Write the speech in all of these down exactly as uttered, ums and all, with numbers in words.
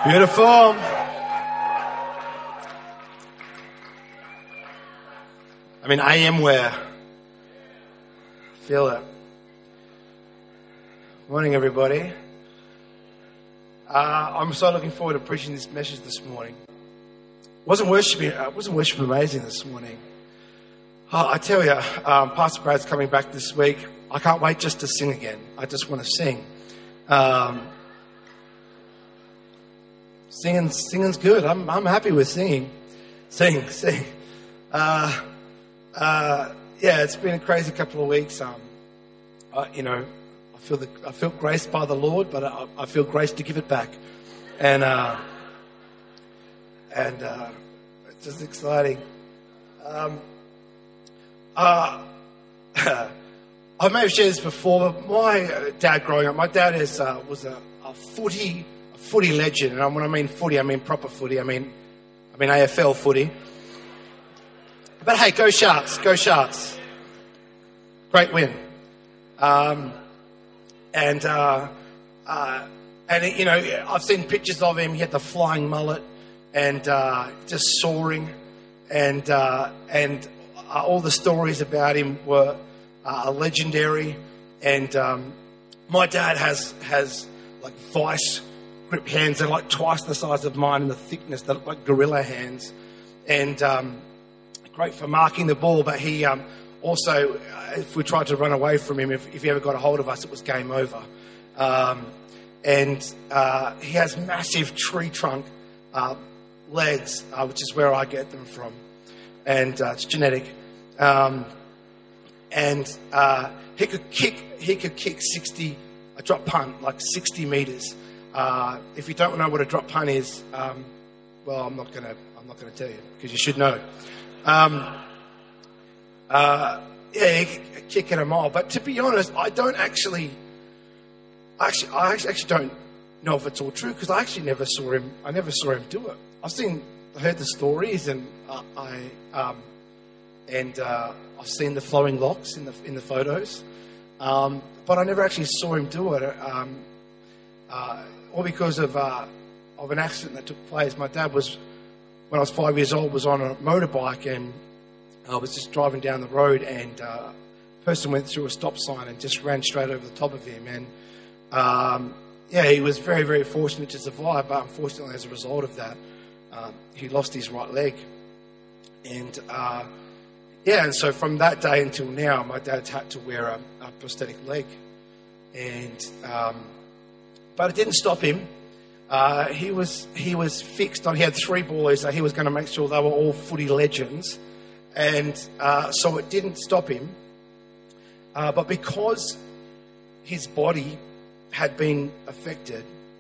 Beautiful. I mean, I am where. Feel it. Morning, everybody. Uh, I'm so looking forward to preaching this message this morning. Wasn't worshiping? Uh, wasn't worship amazing this morning? Oh, I tell you, um, Pastor Brad's coming back this week. I can't wait just to sing again. I just want to sing. Um, singing, singing's good. I'm, I'm happy with singing. Sing, sing. Uh, uh, yeah, it's been a crazy couple of weeks. Um, uh, you know, I feel the, I feel graced by the Lord, but I, I feel grace to give it back, and uh, and uh, it's just exciting. Um, uh, I may have shared this before, but my dad growing up, my dad is uh, was a, a footy, a footy legend, and when I mean footy, I mean proper footy. I mean, I mean A F L footy. But hey, go Sharks, go Sharks! Great win. Um, and uh, uh, and it, you know, I've seen pictures of him. He had the flying mullet, and uh, just soaring, and uh, and uh, all the stories about him were uh, legendary. And um, my dad has has like vice grip hands. They're like twice the size of mine in the thickness. They're like gorilla hands, and um, great for marking the ball. But he um, also, if we tried to run away from him, if, if he ever got a hold of us, it was game over. Um, and uh, he has massive tree trunk uh, legs, uh, which is where I get them from. And uh, it's genetic. Um, and uh, he could kick, he could kick sixty, a drop punt, like sixty meters. Uh, if you don't know what a drop punt is, um, well, I'm not gonna, I'm not gonna tell you because you should know. Um, uh, yeah, he could kick it a mile. But to be honest, I don't actually, actually, I actually don't know if it's all true because I actually never saw him. I never saw him do it. I've seen, I heard the stories, and uh, I, um, and uh, I've seen the flowing locks in the in the photos, um, but I never actually saw him do it. Um, uh, all because of uh, of an accident that took place. My dad was, when I was five years old, was on a motorbike, and I was just driving down the road, and uh, a person went through a stop sign and just ran straight over the top of him. And um, yeah, he was very, very fortunate to survive, but unfortunately, as a result of that, um, he lost his right leg. And uh, yeah, and so from that day until now, my dad's had to wear a, a prosthetic leg. And um, but it didn't stop him. Uh, he was he was fixed on. He had three boys, so he was going to make sure they were all footy legends. And uh, so it didn't stop him. Uh, but because his body had been affected,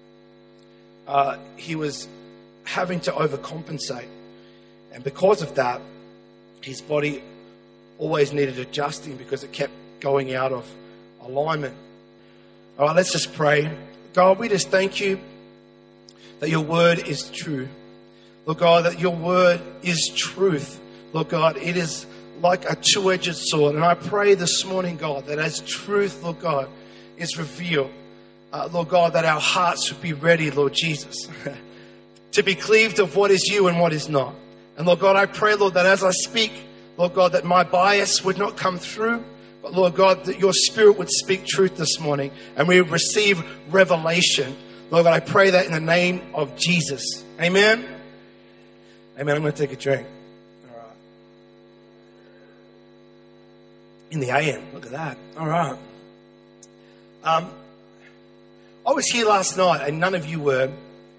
uh, he was having to overcompensate. And because of that, his body always needed adjusting because it kept going out of alignment. All right, let's just pray. God, we just thank you that your word is true. Lord God, that your word is truth. Lord God, it is like a two-edged sword. And I pray this morning, God, that as truth, Lord God, is revealed, uh, Lord God, that our hearts would be ready, Lord Jesus, to be cleaved of what is you and what is not. And Lord God, I pray, Lord, that as I speak, Lord God, that my bias would not come through, but Lord God, that your spirit would speak truth this morning and we would receive revelation. Lord God, I pray that in the name of Jesus. Amen. Amen. I'm going to take a drink. All right. In the A M. Look at that. All right. Um, I was here last night and none of you were.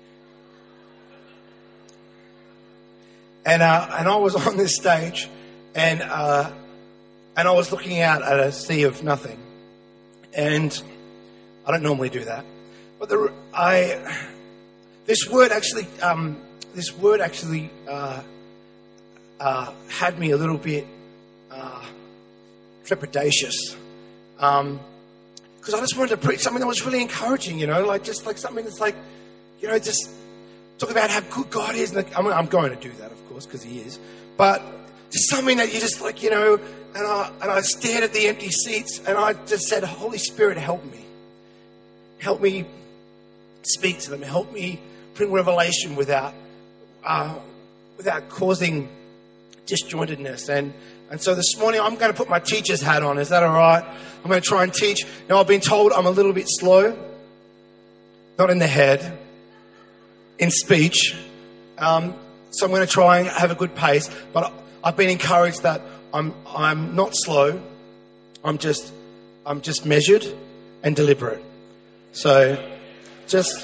And uh, and I was on this stage and uh, and I was looking out at a sea of nothing. And I don't normally do that. But the, I, this word actually, um, this word actually uh, uh, had me a little bit uh, trepidatious, um, because I just wanted to preach something that was really encouraging, you know, like just like something that's like, you know, just talk about how good God is. And I'm, I'm going to do that, of course, because He is. But just something that you just like, you know, and I and I stared at the empty seats, and I just said, Holy Spirit, help me, help me. Speak to them. Help me bring revelation without uh, without causing disjointedness. And and so this morning I'm going to put my teacher's hat on. Is that all right? I'm going to try and teach. Now I've been told I'm a little bit slow, not in the head, in speech. Um, so I'm going to try and have a good pace. But I've been encouraged that I'm I'm not slow. I'm just I'm just measured and deliberate. So just.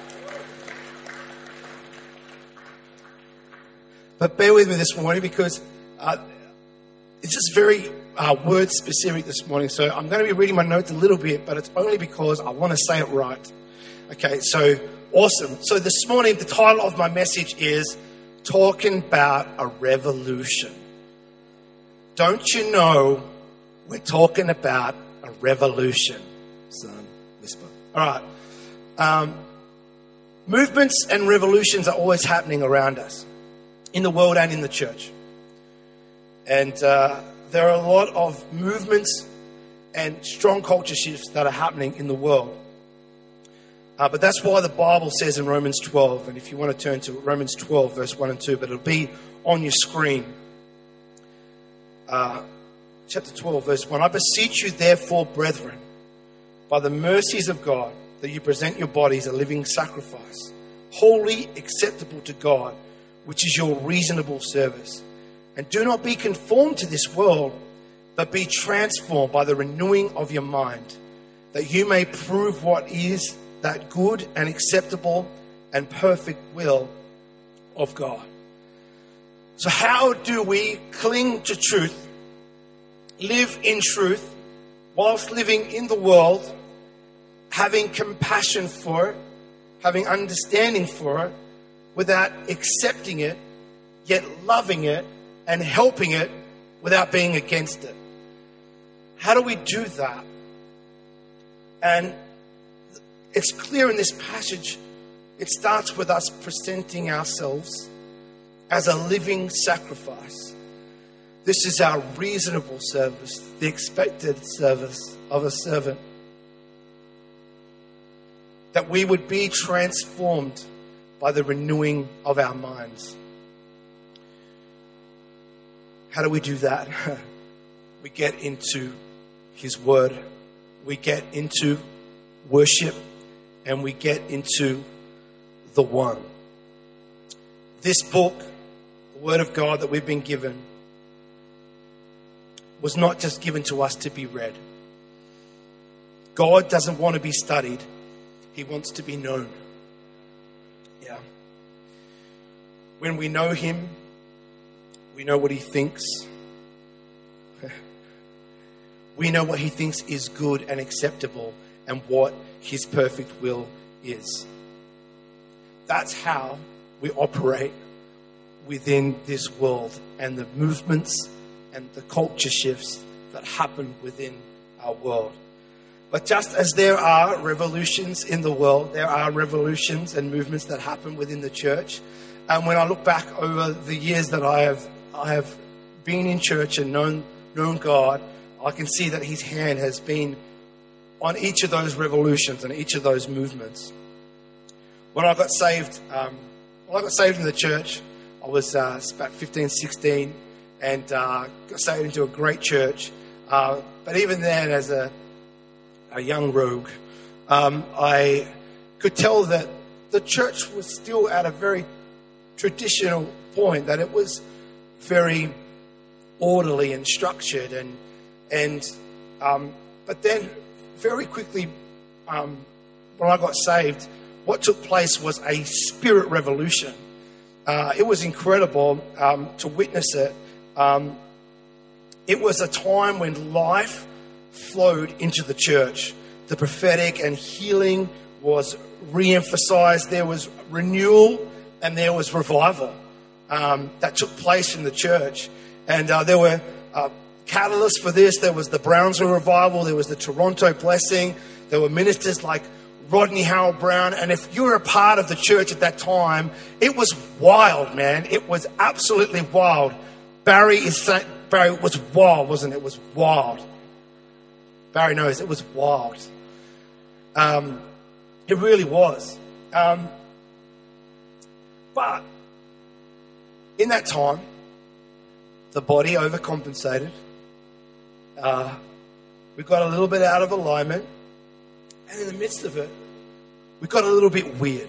But bear with me this morning because uh, it's just very uh, word specific this morning. So I'm going to be reading my notes a little bit, but it's only because I want to say it right. Okay, so awesome. So this morning, the title of my message is Talking About a Revolution. Don't you know we're talking about a revolution, son? Whisper. All right. Um, movements and revolutions are always happening around us, in the world and in the church. And uh, there are a lot of movements and strong culture shifts that are happening in the world. Uh, but that's why the Bible says in Romans twelve, and if you want to turn to Romans twelve, verse one and two, but it'll be on your screen. Uh, chapter twelve, verse one. I beseech you, therefore, brethren, by the mercies of God, that you present your bodies a living sacrifice, wholly acceptable to God, which is your reasonable service. And do not be conformed to this world, but be transformed by the renewing of your mind, that you may prove what is that good and acceptable and perfect will of God. So how do we cling to truth, live in truth, whilst living in the world, having compassion for it, having understanding for it, without accepting it, yet loving it and helping it without being against it? How do we do that? And it's clear in this passage, it starts with us presenting ourselves as a living sacrifice. This is our reasonable service, the expected service of a servant. That we would be transformed by the renewing of our minds. How do we do that? We get into His Word. We get into worship. And we get into the One. This book, the Word of God that we've been given, was not just given to us to be read. God doesn't want to be studied. He wants to be known. Yeah. When we know Him, we know what He thinks. We know what He thinks is good and acceptable and what His perfect will is. That's how we operate within this world and the movements and the culture shifts that happen within our world. But just as there are revolutions in the world, there are revolutions and movements that happen within the church. And when I look back over the years that I have I have been in church and known known God, I can see that His hand has been on each of those revolutions and each of those movements. When I got saved, um, when I got saved in the church, I was uh, about fifteen, sixteen, and uh, got saved into a great church. Uh, but even then, as a a young rogue, um, I could tell that the church was still at a very traditional point, that it was very orderly and structured, and and um, but then very quickly, um, when I got saved, what took place was a spirit revolution. Uh, it was incredible um, to witness it. Um, it was a time when life flowed into the church. The prophetic and healing was re-emphasized. There was renewal and there was revival um, that took place in the church. And uh, there were uh, catalysts for this. There was the Brownsville revival. There was the Toronto blessing. There were ministers like Rodney Howell-Brown. And if you were a part of the church at that time, it was wild, man. It was absolutely wild. Barry is saying, Barry, it was wild, wasn't it? It was wild. Barry knows it was wild. Um, it really was. Um, But in that time, the body overcompensated. Uh, we got a little bit out of alignment. And in the midst of it, we got a little bit weird.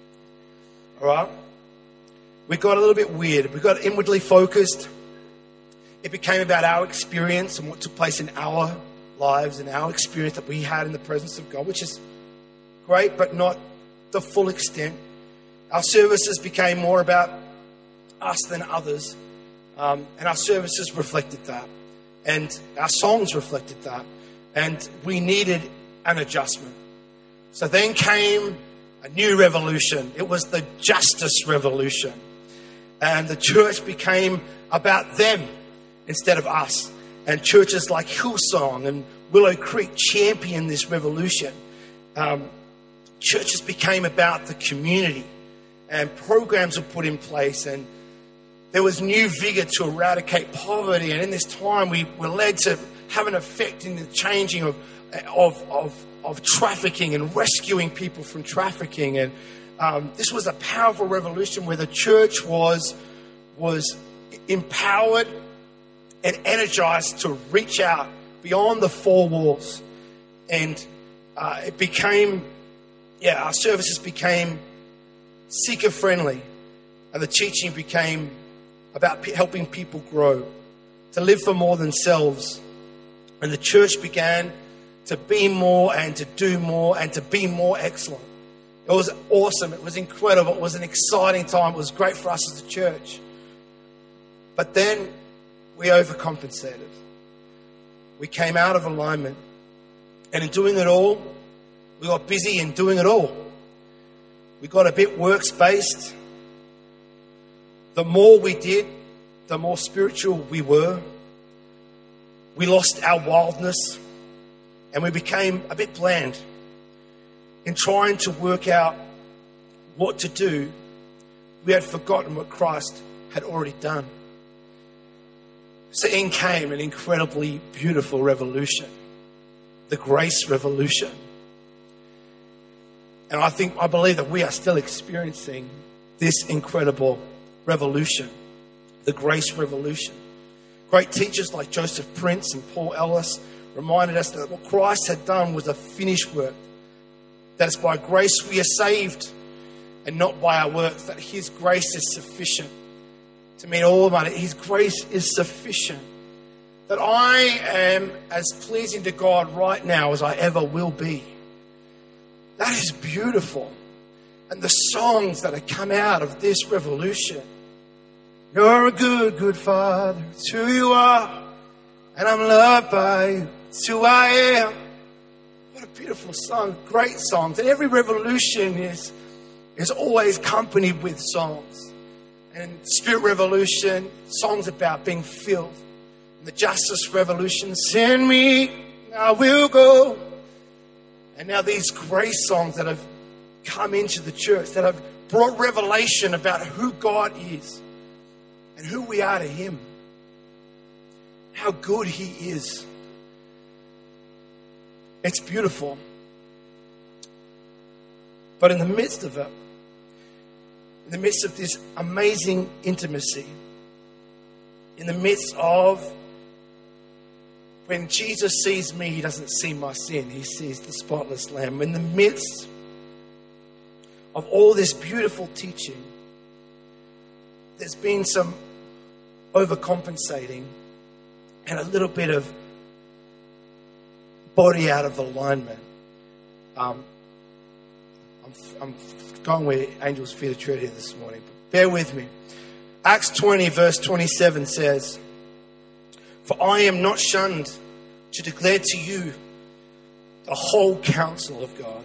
All right? We got a little bit weird. We got inwardly focused. It became about our experience and what took place in our lives and our experience that we had in the presence of God, which is great, but not the full extent. Our services became more about us than others. Um, and our services reflected that. And our songs reflected that. And we needed an adjustment. So then came a new revolution. It was the justice revolution. And the church became about them instead of us. And churches like Hillsong and Willow Creek championed this revolution. Um, churches became about the community. And programs were put in place. And there was new vigor to eradicate poverty. And in this time, we were led to have an effect in the changing of, of, of, of trafficking and rescuing people from trafficking. And um, this was a powerful revolution where the church was, was empowered and energized to reach out beyond the four walls. And uh, it became, yeah, our services became seeker-friendly. And the teaching became about p- helping people grow, to live for more than selves. And the church began to be more and to do more and to be more excellent. It was awesome. It was incredible. It was an exciting time. It was great for us as a church. But then we overcompensated. We came out of alignment. And in doing it all, we got busy in doing it all. We got a bit works-based. The more we did, the more spiritual we were. We lost our wildness and we became a bit bland in trying to work out what to do. We had forgotten what Christ had already done. So in came an incredibly beautiful revolution, the grace revolution. And I think, I believe that we are still experiencing this incredible revolution, the grace revolution. Great teachers like Joseph Prince and Paul Ellis reminded us that what Christ had done was a finished work. That it's by grace we are saved and not by our works. That His grace is sufficient to meet all of our needs. His grace is sufficient. That I am as pleasing to God right now as I ever will be. That is beautiful. And the songs that have come out of this revolution. You're a good, good Father. It's who you are. And I'm loved by you. It's who I am. What a beautiful song. Great songs. And every revolution is, is always accompanied with songs. And Spirit Revolution, songs about being filled. And the Justice Revolution, send me, I will go. And now these grace songs that have come into the church, that have brought revelation about who God is and who we are to Him, how good He is. It's beautiful. But in the midst of it, in the midst of this amazing intimacy, in the midst of when Jesus sees me, He doesn't see my sin. He sees the spotless Lamb. In the midst of all this beautiful teaching, there's been some overcompensating and a little bit of body out of alignment. Um, I'm, I'm going where angels fear to tread here this morning. But bear with me. Acts twenty verse twenty-seven says, "For I am not shunned to declare to you the whole counsel of God."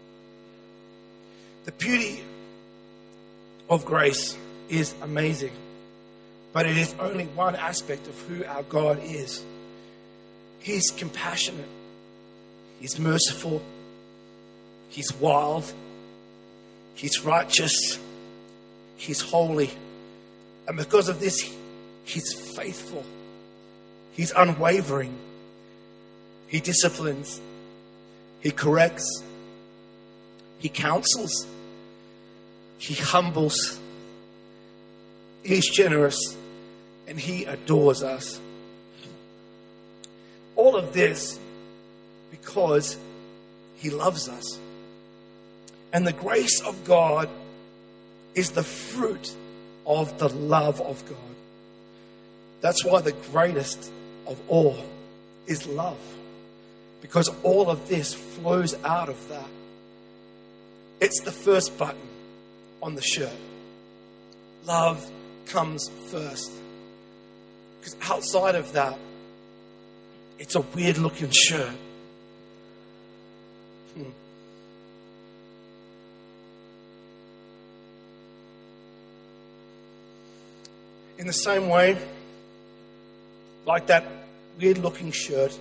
The beauty of grace is amazing, but it is only one aspect of who our God is. He's compassionate. He's merciful. He's wild. He's righteous. He's holy. And because of this, He's faithful. He's unwavering. He disciplines. He corrects. He counsels. He humbles. He's generous, and He adores us. All of this because He loves us. And the grace of God is the fruit of the love of God. That's why the greatest of all is love. Because all of this flows out of that. It's the first button on the shirt. Love comes first. Because outside of that, it's a weird looking shirt. Hmm. In the same way, like that weird looking shirt,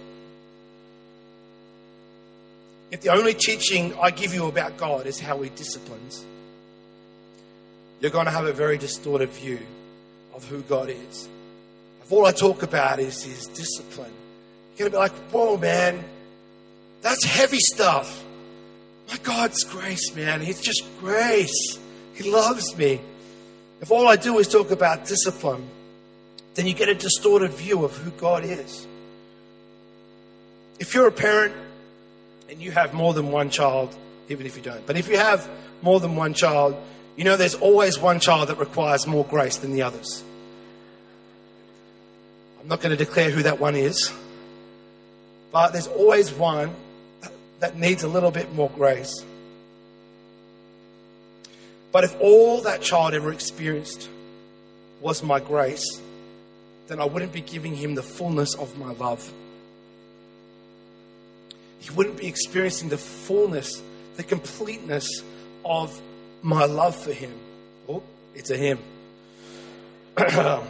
if the only teaching I give you about God is how He disciplines, you're going to have a very distorted view of who God is. If all I talk about is His discipline, you're going to be like, whoa, man, that's heavy stuff. My God's grace, man. He's just grace. He loves me. If all I do is talk about discipline, then you get a distorted view of who God is. If you're a parent and you have more than one child, even if you don't, but if you have more than one child, you know there's always one child that requires more grace than the others. I'm not going to declare who that one is, but there's always one that needs a little bit more grace. But if all that child ever experienced was my grace, then I wouldn't be giving him the fullness of my love. He wouldn't be experiencing the fullness, the completeness of my love for him. Oh, it's a him. But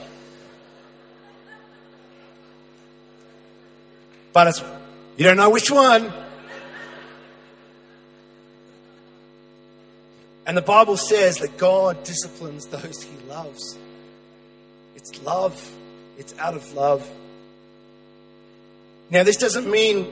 it's, you don't know which one. And the Bible says that God disciplines those He loves. It's love. It's out of love. Now, this doesn't mean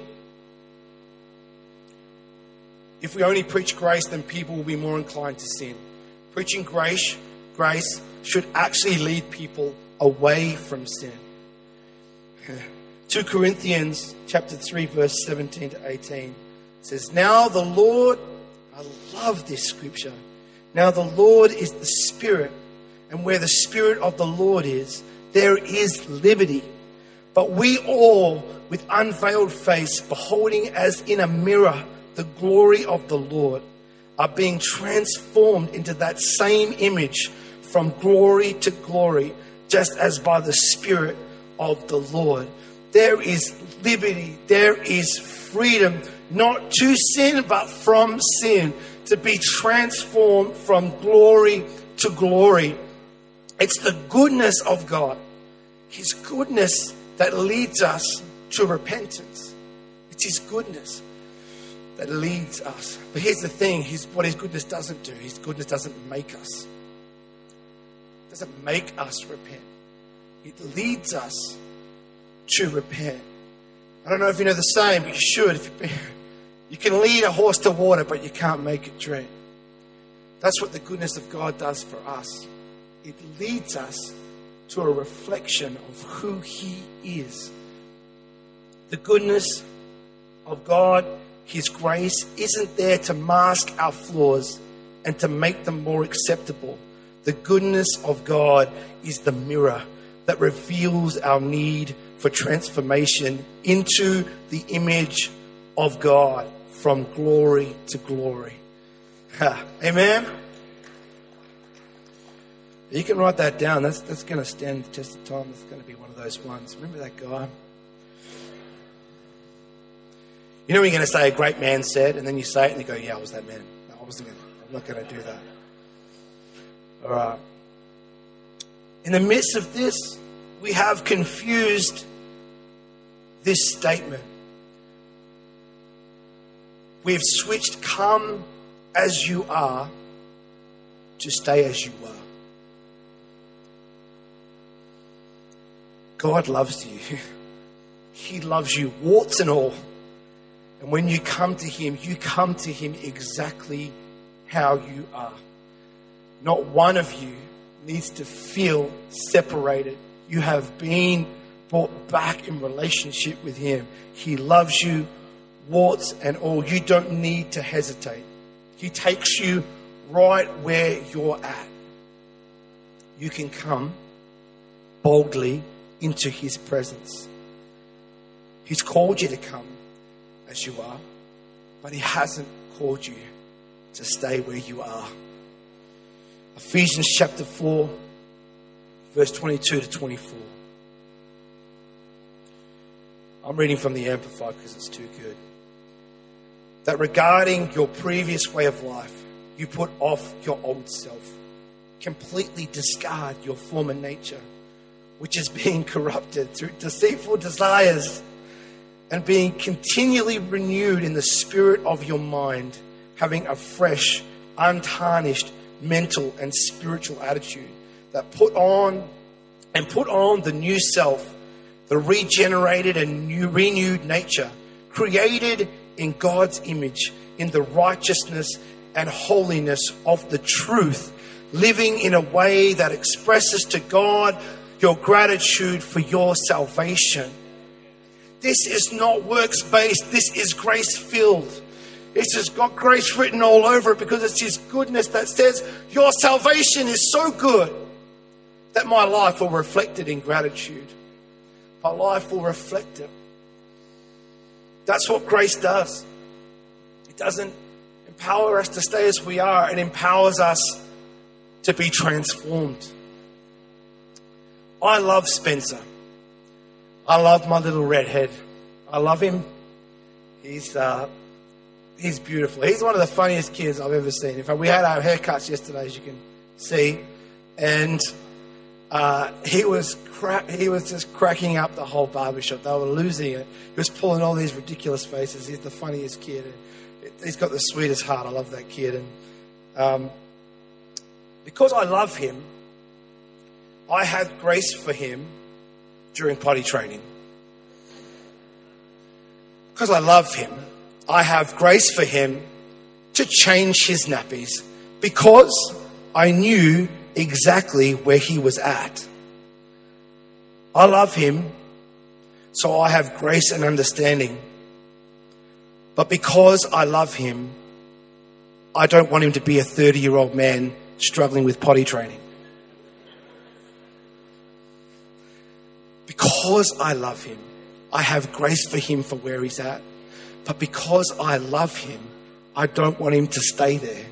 if we only preach grace, then people will be more inclined to sin. Preaching grace, grace should actually lead people away from sin. Second Corinthians chapter three, verse seventeen to eighteen says, "Now the Lord," I love this scripture, "now the Lord is the Spirit, and where the Spirit of the Lord is, there is liberty. But we all, with unveiled face, beholding as in a mirror the glory of the Lord, are being transformed into that same image from glory to glory, just as by the Spirit of the Lord." There is liberty, there is freedom, not to sin, but from sin, to be transformed from glory to glory. It's the goodness of God, His goodness, that leads us to repentance. It's His goodness that leads us. But here's the thing, his, what His goodness doesn't do. His goodness doesn't make us. It doesn't make us repent. It leads us to repent. I don't know if you know the saying, but you should. If you, you can lead a horse to water, but you can't make it drink. That's what the goodness of God does for us. It leads us to a reflection of who He is. The goodness of God, His grace, isn't there to mask our flaws and to make them more acceptable. The goodness of God is the mirror that reveals our need for transformation into the image of God from glory to glory. Ha. Amen? You can write that down. That's, that's going to stand the test of time. That's going to be one of those ones. Remember that guy? You know when you're going to say a great man said, and then you say it and you go, yeah, I was that man. No, I wasn't going to, I'm not going to do that. All right. In the midst of this, we have confused this statement. We've switched "come as you are" to "stay as you were." God loves you. He loves you, warts and all. And when you come to Him, you come to Him exactly how you are. Not one of you needs to feel separated. You have been brought back in relationship with him. He loves you, warts and all. You don't need to hesitate. He takes you right where you're at. You can come boldly into his presence. He's called you to come as you are, but he hasn't called you to stay where you are. Ephesians chapter four, verse twenty-two to twenty-four. I'm reading from the Amplified because it's too good. That regarding your previous way of life, you put off your old self. Completely discard your former nature, which is being corrupted through deceitful desires, and being continually renewed in the spirit of your mind, having a fresh, untarnished mental and spiritual attitude. That put on and put on the new self, the regenerated and new, renewed nature, created in God's image, in the righteousness and holiness of the truth, living in a way that expresses to God your gratitude for your salvation. This is not works-based. This is grace-filled. This has got grace written all over it because it's his goodness that says your salvation is so good that my life will reflect it in gratitude. My life will reflect it. That's what grace does. It doesn't empower us to stay as we are. It empowers us to be transformed. I love Spencer. I love my little redhead. I love him. He's uh, he's beautiful. He's one of the funniest kids I've ever seen. In fact, we had our haircuts yesterday, as you can see, and uh, he was cra- he was just cracking up the whole barbershop. They were losing it. He was pulling all these ridiculous faces. He's the funniest kid. He's got the sweetest heart. I love that kid. And um, because I love him, I had grace for him during potty training. Because I love him, I have grace for him to change his nappies because I knew exactly where he was at. I love him, so I have grace and understanding. But because I love him, I don't want him to be a thirty-year-old man struggling with potty training. Because I love him, I have grace for him for where he's at. But because I love him, I don't want him to stay there.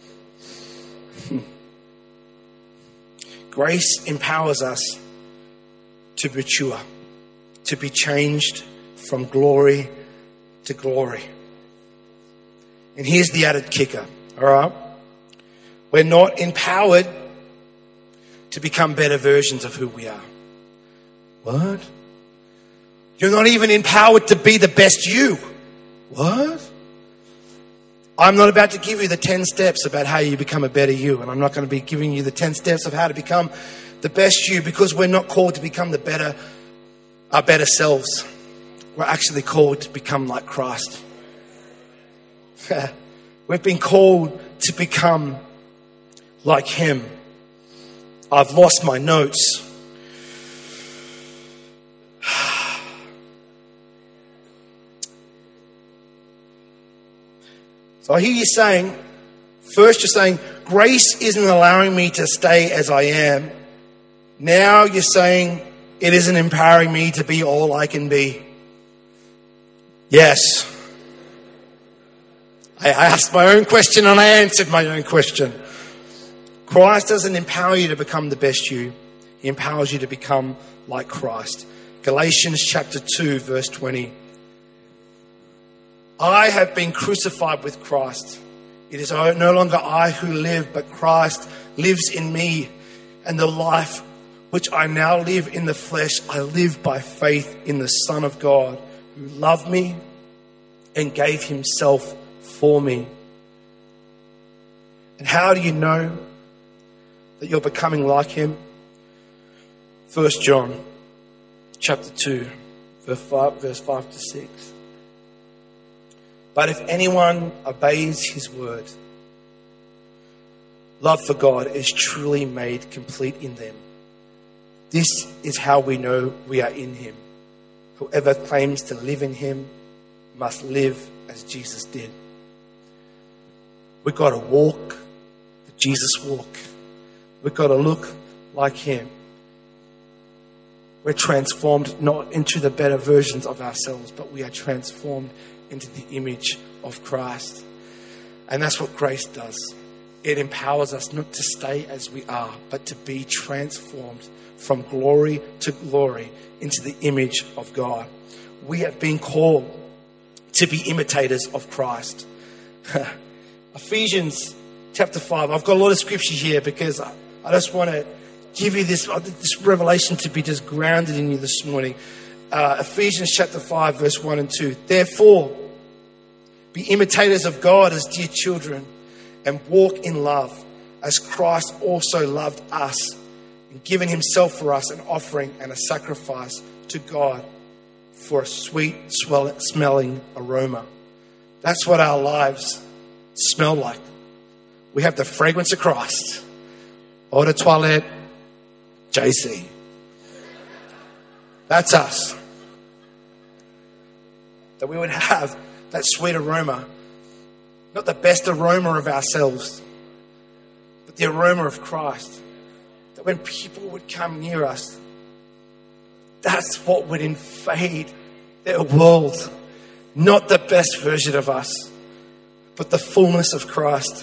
Grace empowers us to mature, to be changed from glory to glory. And here's the added kicker, all right? We're not empowered to become better versions of who we are. What? You're not even empowered to be the best you. What? I'm not about to give you the ten steps about how you become a better you. And I'm not going to be giving you the ten steps of how to become the best you, because we're not called to become the better, our better selves. We're actually called to become like Christ. We've been called to become like him. I've lost my notes. So I hear you saying, first you're saying, grace isn't allowing me to stay as I am. Now you're saying, it isn't empowering me to be all I can be. Yes. I asked my own question and I answered my own question. Christ doesn't empower you to become the best you. He empowers you to become like Christ. Galatians chapter two, verse twenty. I have been crucified with Christ. It is no longer I who live, but Christ lives in me. And the life which I now live in the flesh, I live by faith in the Son of God, who loved me and gave himself for me. And how do you know that you're becoming like him? First John chapter two, verse five, verse five to six. But if anyone obeys his word, love for God is truly made complete in them. This is how we know we are in him. Whoever claims to live in him must live as Jesus did. We've got to walk the Jesus walk. We've got to look like him. We're transformed not into the better versions of ourselves, but we are transformed into the image of Christ. And that's what grace does. It empowers us not to stay as we are, but to be transformed from glory to glory into the image of God. We have been called to be imitators of Christ. Ephesians chapter five. I've got a lot of scripture here because I, I just want to give you this, this revelation to be just grounded in you this morning. Uh, Ephesians chapter five, verse one and two. Therefore, be imitators of God as dear children and walk in love as Christ also loved us and given himself for us an offering and a sacrifice to God for a sweet smelling aroma. That's what our lives smell like. We have the fragrance of Christ. Eau de toilette, J C. That's us. That we would have that sweet aroma. Not the best aroma of ourselves, but the aroma of Christ. That when people would come near us, that's what would invade their world. Not the best version of us, but the fullness of Christ.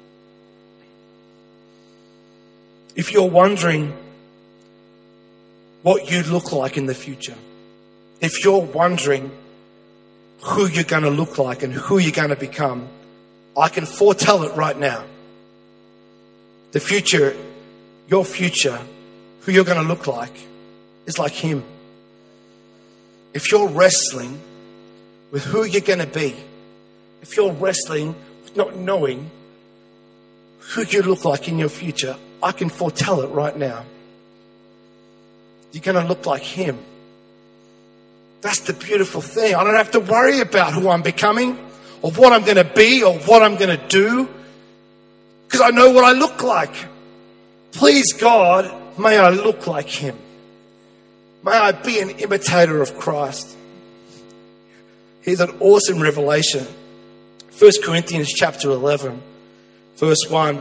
If you're wondering what you look like in the future, if you're wondering who you're going to look like and who you're going to become, I can foretell it right now. The future, your future, who you're going to look like, is like him. If you're wrestling with who you're going to be, if you're wrestling with not knowing who you look like in your future, I can foretell it right now. You're going to look like him. That's the beautiful thing. I don't have to worry about who I'm becoming or what I'm going to be or what I'm going to do because I know what I look like. Please, God, may I look like him. May I be an imitator of Christ. Here's an awesome revelation. First Corinthians chapter eleven, verse one.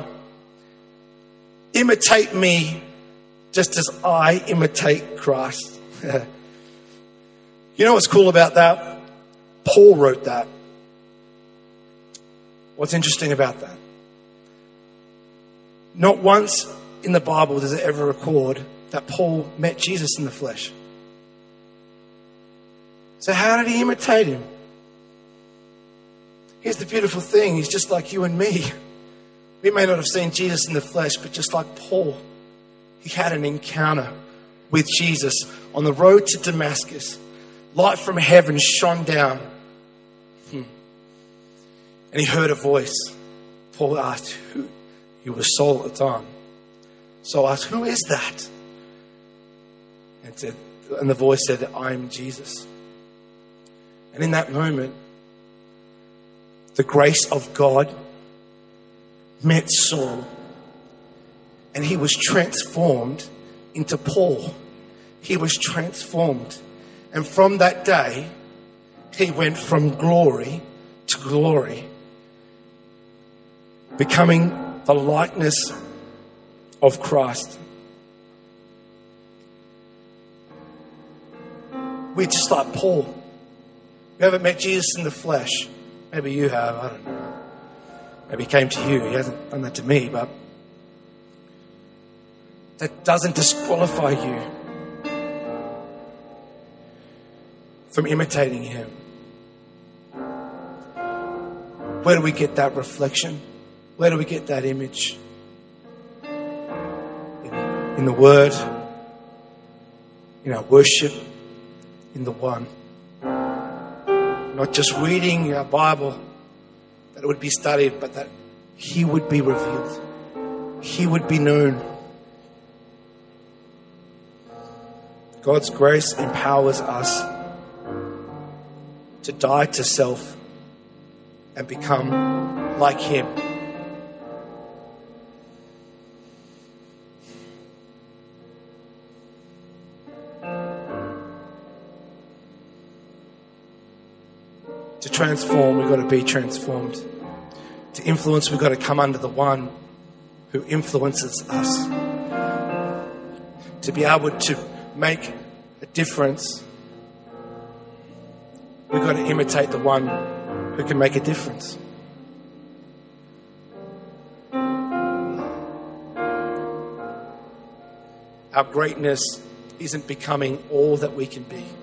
Imitate me just as I imitate Christ. You know what's cool about that? Paul wrote that. What's interesting about that? Not once in the Bible does it ever record that Paul met Jesus in the flesh. So how did he imitate him? Here's the beautiful thing. He's just like you and me. We may not have seen Jesus in the flesh, but just like Paul, he had an encounter with Jesus on the road to Damascus. Light from heaven shone down. Hmm. And he heard a voice. Paul asked, who? He was Saul at the time. So I asked, who is that? And, said, and the voice said, I'm Jesus. And in that moment, the grace of God met Saul. And he was transformed into Paul. He was transformed. And from that day, he went from glory to glory, becoming the likeness of Christ. We're just like Paul. We haven't met Jesus in the flesh. Maybe you have, I don't know. Maybe he came to you. He hasn't done that to me, but that doesn't disqualify you from imitating him. Where do we get that reflection? Where do we get that image? In, in the Word, in our worship, in the One. Not just reading our Bible, that it would be studied, but that he would be revealed. He would be known. God's grace empowers us to die to self and become like him. To transform, we've got to be transformed. To influence, we've got to come under the one who influences us. To be able to make a difference, we've got to imitate the one who can make a difference. Our greatness isn't becoming all that we can be.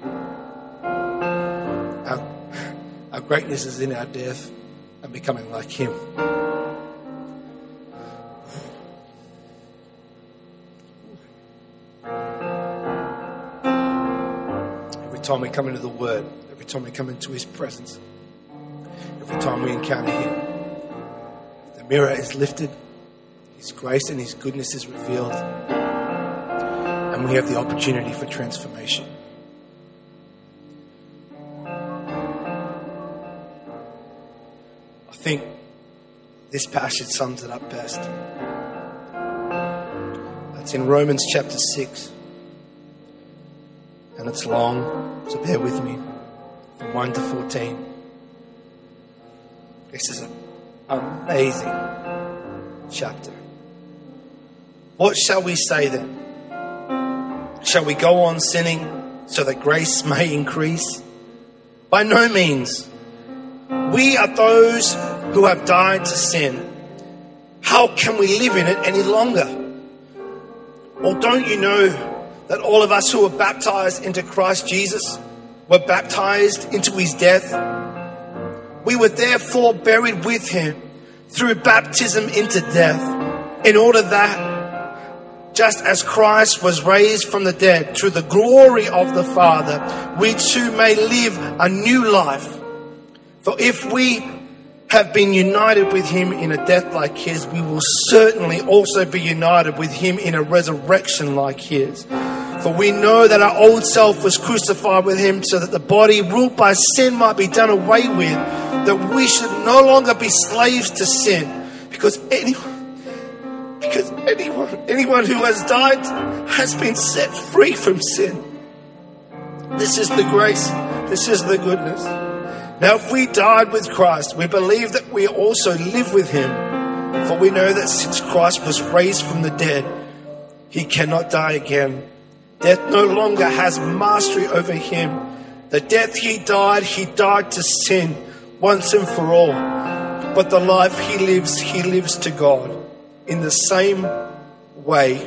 Our, our greatness is in our death and becoming like Him. Every time we come into the Word, every time we come into His presence, every time we encounter Him, the mirror is lifted, His grace and His goodness is revealed, and we have the opportunity for transformation. I think this passage sums it up best. It's in Romans chapter six. And it's long, so bear with me. From one to fourteen. This is an amazing chapter. What shall we say then? Shall we go on sinning so that grace may increase? By no means. We are those who have died to sin. How can we live in it any longer? Or don't you know that all of us who were baptized into Christ Jesus were baptized into His death? We were therefore buried with Him through baptism into death, in order that just as Christ was raised from the dead through the glory of the Father, we too may live a new life. For if we have been united with Him in a death like His, we will certainly also be united with Him in a resurrection like His. For we know that our old self was crucified with Him so that the body ruled by sin might be done away with, that we should no longer be slaves to sin, because anyone Because anyone, anyone who has died has been set free from sin. This is the grace. This is the goodness. Now, if we died with Christ, we believe that we also live with Him. For we know that since Christ was raised from the dead, He cannot die again. Death no longer has mastery over Him. The death He died, He died to sin once and for all. But the life He lives, He lives to God. In the same way,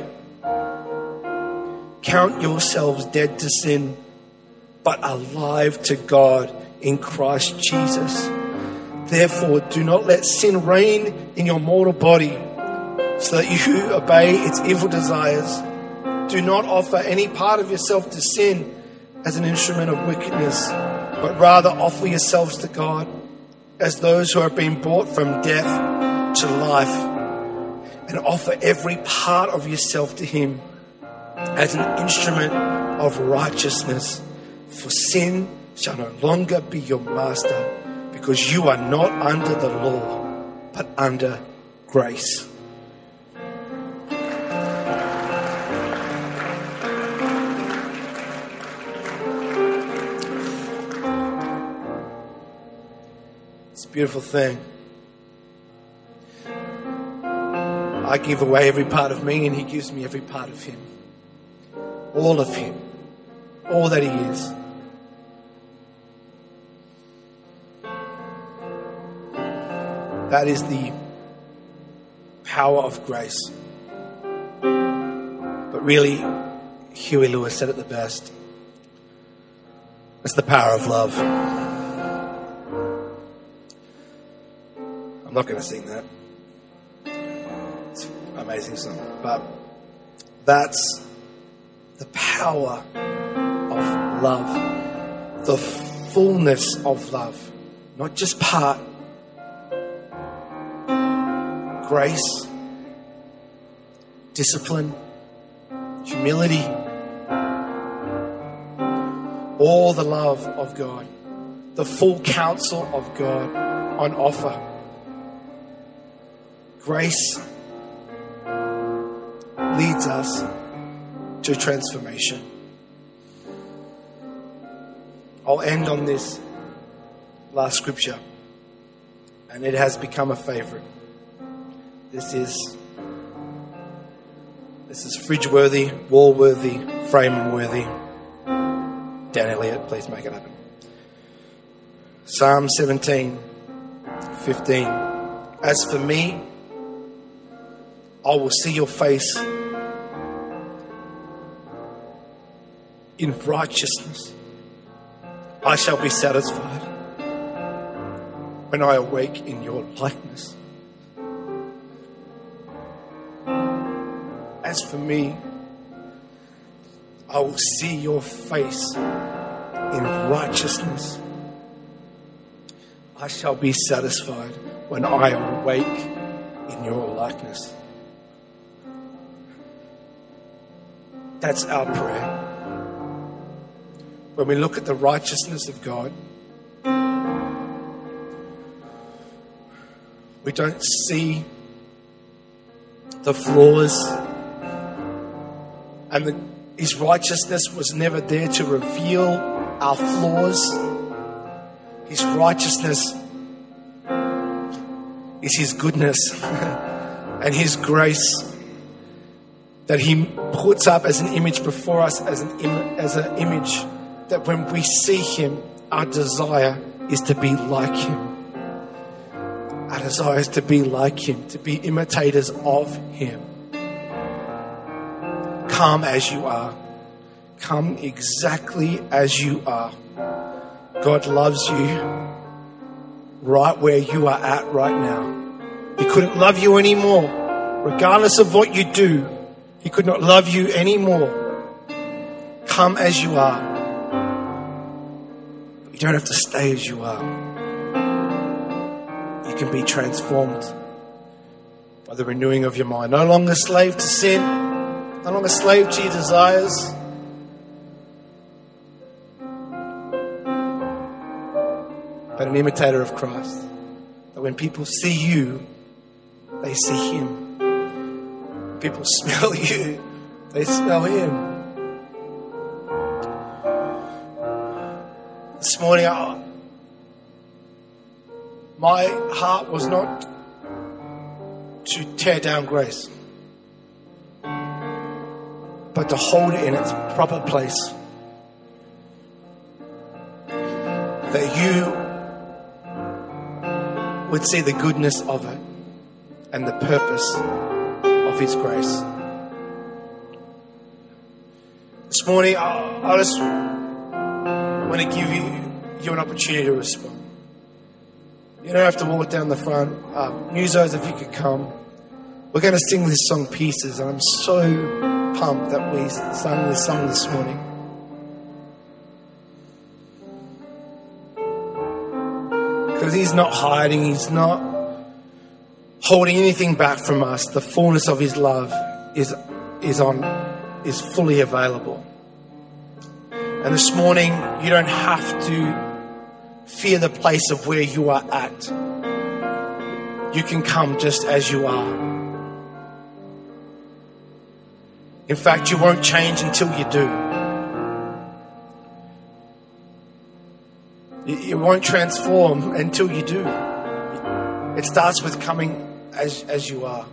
count yourselves dead to sin, but alive to God in Christ Jesus. Therefore, do not let sin reign in your mortal body, so that you obey its evil desires. Do not offer any part of yourself to sin as an instrument of wickedness, but rather offer yourselves to God as those who have been brought from death to life. And offer every part of yourself to Him as an instrument of righteousness. For sin shall no longer be your master, because you are not under the law, but under grace. It's a beautiful thing. I give away every part of me, and He gives me every part of Him. All of Him. All that He is. That is the power of grace. But really, Huey Lewis said it the best. It's the power of love. I'm not going to sing that. It's an amazing song. But that's the power of love. The fullness of love. Not just part. Grace. Discipline. Humility. All the love of God. The full counsel of God on offer. Grace leads us to transformation. I'll end on this last scripture, and it has become a favorite. This is this is fridge-worthy, wall-worthy, frame-worthy. Dan Elliott, please make it happen. Psalm seventeen, fifteen. As for me, I will see your face in righteousness. I shall be satisfied when I awake in your likeness. As for me, I will see your face in righteousness. I shall be satisfied when I awake in your likeness. That's our prayer. When we look at the righteousness of God, we don't see the flaws, and the, His righteousness was never there to reveal our flaws. His righteousness is His goodness and His grace that He puts up as an image before us, as an Im- as an image that when we see Him, our desire is to be like Him. Our desire is to be like Him, to be imitators of Him. Come as you are. Come exactly as you are. God loves you right where you are at right now. He couldn't love you anymore. Regardless of what you do, He could not love you anymore. Come as you are. You don't have to stay as you are. You can be transformed by the renewing of your mind. No longer slave to sin. No longer slave to your desires. But an imitator of Christ. That when people see you, they see Him. When people smell you, they smell Him. This morning, I, my heart was not to tear down grace, but to hold it in its proper place. That you would see the goodness of it and the purpose of His grace. This morning, I, I just want to give you, you an opportunity to respond. You don't have to walk down the front. Uh, musos, if you could come. We're going to sing this song, Pieces, and I'm so pumped that we sang this song this morning. Because He's not hiding, He's not holding anything back from us. The fullness of His love is is on is fully available. And this morning, you don't have to fear the place of where you are at. You can come just as you are. In fact, you won't change until you do. You won't transform until you do. It starts with coming as, as you are.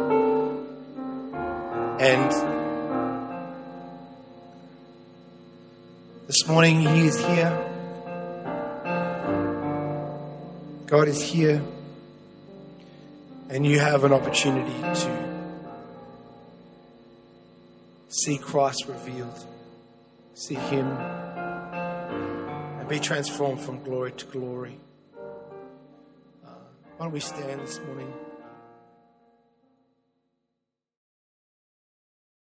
And this morning, He is here. God is here. And you have an opportunity to see Christ revealed. See Him. And be transformed from glory to glory. Uh, why don't we stand this morning?